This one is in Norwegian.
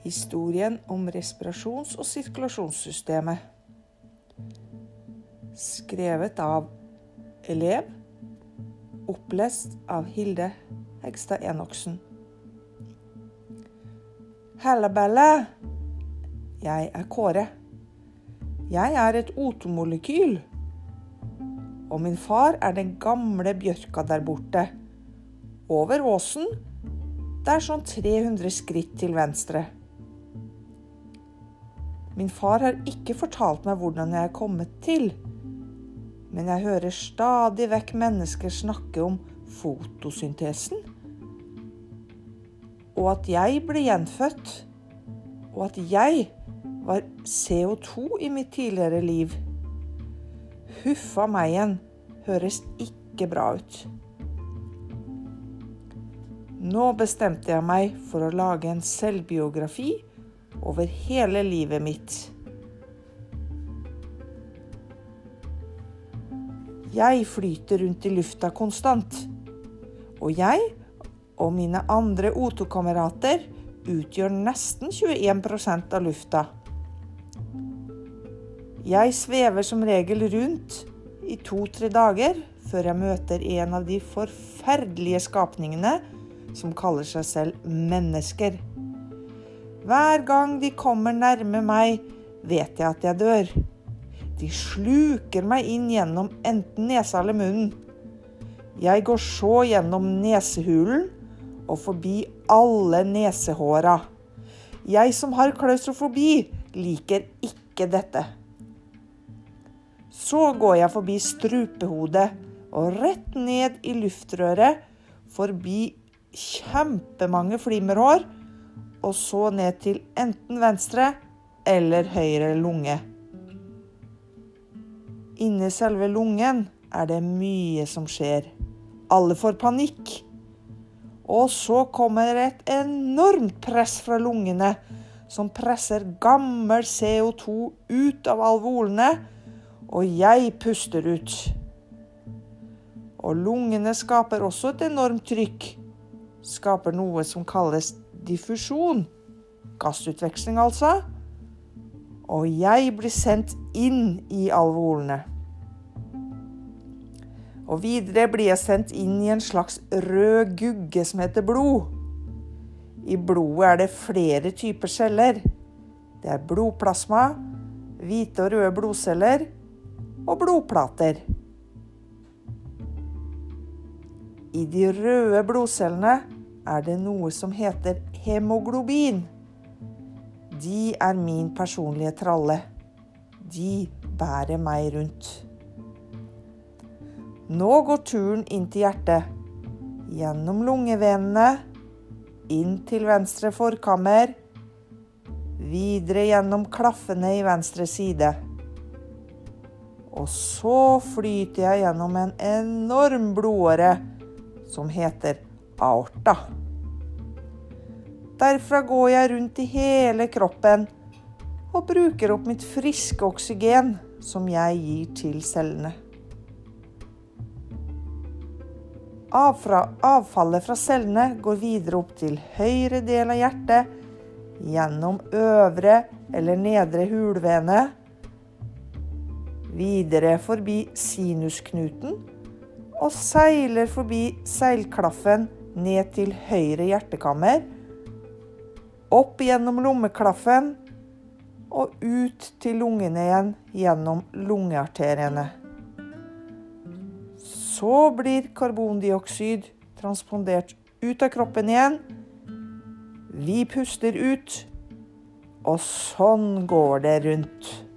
Historien om respirasjons- og sirkulasjonssystemet. Skrevet av elev, opplest av Hilde Hegstad Enoksen. Hellebelle! Jeg er Kåre. Jeg er et O2-molekyl. Og min far er den gamle bjørka der borte. Over åsen, det er sånn 300 skritt til venstre. Min far har ikke fortalt meg hvordan jeg er kommet til, men jeg hører stadig vekk mennesker snakke om fotosyntesen, og at jeg ble gjenfødt, og at jeg var CO2 i mitt tidligere liv. Huffa meg igjen, høres ikke bra ut. Nå bestemte jeg meg for å lage en selvbiografi over hele livet mitt. Jeg flyter rundt i lufta konstant, og jeg og mine andre O2-kamerater utgjør nesten 21% av lufta. Jeg svever som regel rundt i 2-3 dager før jeg møter en av de forferdelige skapningene som kaller seg selv mennesker. Hver gang de kommer nærme meg, vet jeg at jeg dør. De sluker meg inn gjennom enten nesa eller munnen. Jeg går så gjennom nesehulen og forbi alle nesehåra. Jeg som har klaustrofobi liker ikke dette. Så går jeg forbi strupehodet og rett ned i luftrøret, forbi kjempemange flimmerhår, og så ned til enten venstre eller høyre lunge. Inni selve lungen er det mye som skjer. Alle får panikk. Og så kommer et enormt press fra lungene, som presser gammel CO2 ut av alveolene, og jeg puster ut. Og lungene skaper også et enormt trykk. Skaper noe som kalles diffusjon, gassutveksling altså, og jeg blir sendt inn i alveolene. Og videre blir jeg sendt inn i en slags rød gugge som heter blod. I blodet er det flere typer celler. Det er blodplasma, hvite og røde blodceller og blodplater. I de røde blodcellene er det noe som heter hemoglobin. De er min personlige tralle. De bærer meg rundt. Nå går turen inn til hjertet, gjennom lungevenene, inn til venstre forkammer, videre gjennom klaffene i venstre side. Og så flyter jeg gjennom en enorm blodåre som heter aorta. Derfra går jeg rundt i hele kroppen og bruker opp mitt friske oksygen som jeg gir til cellene. Avfallet fra cellene går videre opp til høyre del av hjertet, gjennom øvre eller nedre hulvene, videre forbi sinusknuten og seiler forbi seilklaffen ned til høyre hjertekammer, opp gjennom lommeklaffen og ut til lungene igjen gjennom lungearteriene. Så blir karbondioksid transpondert ut av kroppen igjen. Vi puster ut, og sånn går det rundt.